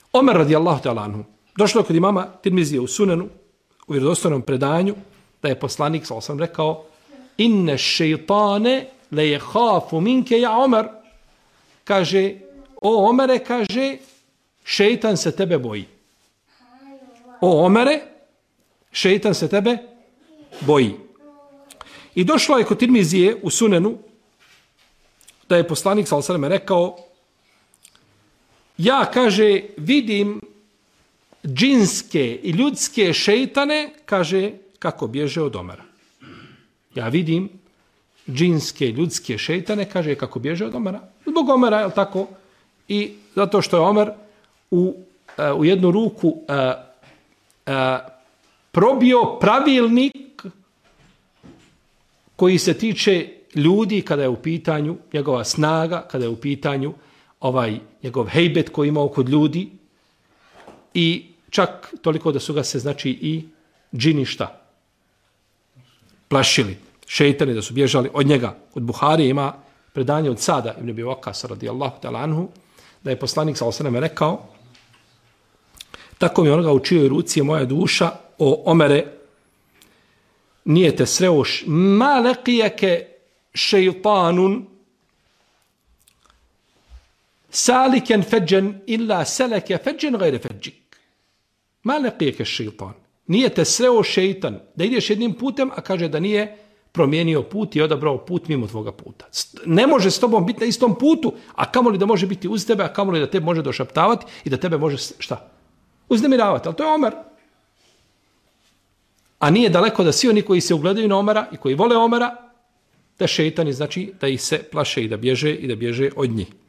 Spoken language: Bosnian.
Omer radijallahu ta'ala anhu. Došlo je kod imama Tirmizije u Sunanu, u vjerodostojnom predanju, da je poslanik sam rekao: inne šeitane le je hafu minke ja Omer. Kaže, o Omere, kaže, šeitan se tebe boji. O Omere, šeitan se tebe boji. I došlo je kod Tirmizije u Sunanu, da je poslanik sallallahu rekao: ja, kaže, vidim džinske i ljudske šeitane, kaže, kako bježe od Omera. Ja vidim džinske i ljudske šeitane, kaže, kako bježe od Omera. Zbog Omera, je li tako? I zato što je Omer u jednu ruku probio pravilnik koji se tiče ljudi kada je u pitanju njegova snaga, kada je u pitanju njegov hejbet koji imao kod ljudi, i čak toliko da su ga se, znači, i džini šta? Plašili. Šeitani da su bježali od njega. Od Buhari ima predanje od Sada ibn Abi Waqqas radijallahu ta'ala anhu, da je poslanik sallallahu alejhi ve sellem rekao: tako mi onoga u čijoj ruci je moja duša, o Omere, nije te sreo ma laqiyaka šeitanun saliken feđen illa seleke feđen gajre feđik. Ma laqiyaka šeitan. Nije te sreo šeitan da ideš jednim putem, a kaže da nije promijenio put i odabrao put mimo tvoga puta. Ne može s tobom biti na istom putu, a kamoli da može biti uz tebe, a kamoli da tebe može došaptavati i da tebe može šta? Uznemiravati. Ali to je Omer. A nije daleko da svi oni koji se ugledaju na Omera i koji vole Omera, da šeitani, znači, da ih se plaše i da bježe od njih.